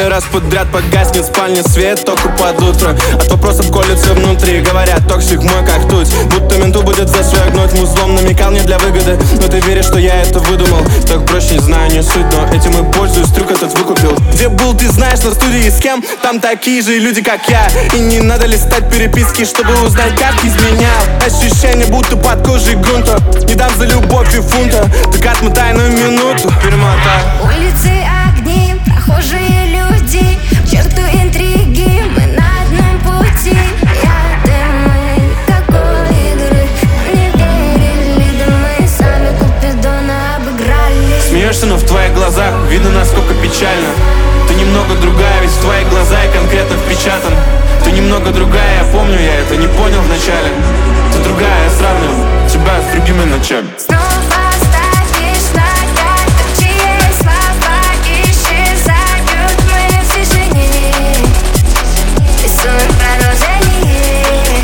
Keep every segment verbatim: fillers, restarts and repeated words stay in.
Второй раз подряд погаснет в спальне свет только под утро. От вопросов колется внутри, говорят, токсик мой как тут. Будто менту будет за свой гнуть, музлом намекал мне для выгоды. Но ты веришь, что я это выдумал? Так проще, не знаю, не суть, но этим и пользуюсь, трюк этот выкупил. Где был, ты знаешь, на студии с кем? Там такие же люди, как я. И не надо листать переписки, чтобы узнать, как изменял. Ощущение, будто под кожей грунта. Не дам за любовь и фунта. Так отмотай на минуту, перемотай. Улицы, огни, прохожие люди, к черту интриги, мы на одном пути. Я, ты, мы, какой игры не верили, да мы сами Купидона обыграли. Смеешься, но в твоих глазах видно, насколько печально. Ты немного другая, ведь в твои глаза я конкретно впечатан. Ты немного другая, я помню, я это не понял вначале. Ты другая, я сравнивал тебя с другими ночами. Снова ставишь нога, чьи слова исчезают в моем движении. Рисуем продолжение.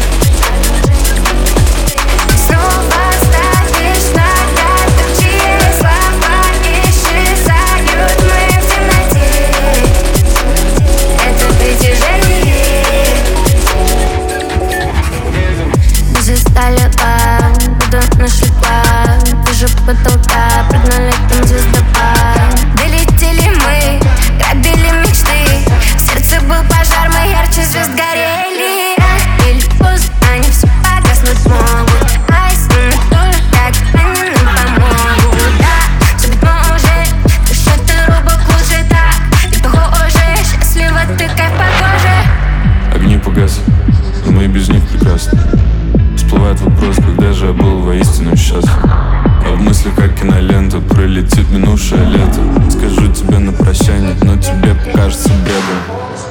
Снова ставишь нога, чьи слова исчезают в моем темноте. Это притяжение. Мы же стали вам, буду на шлепах. Выше потолка, прыгнули там звездопад. Долетели мы, грабили мечты. В сердце был пожар, мы ярче звезд горели. Рано или поздно они все погаснуть могут. А если мы тоже, как они нам помогут? Да, все быть может, душа ты рубок лучше так. И похоже, счастлива ты как по коже. Огни погасли, но мы и без них прекрасны. Всплывает вопрос, когда же я был воистину счастлив. А в мыслях, как кинолента, пролетит минувшее лето. Скажу тебе на прощание, но тебе покажется бредом.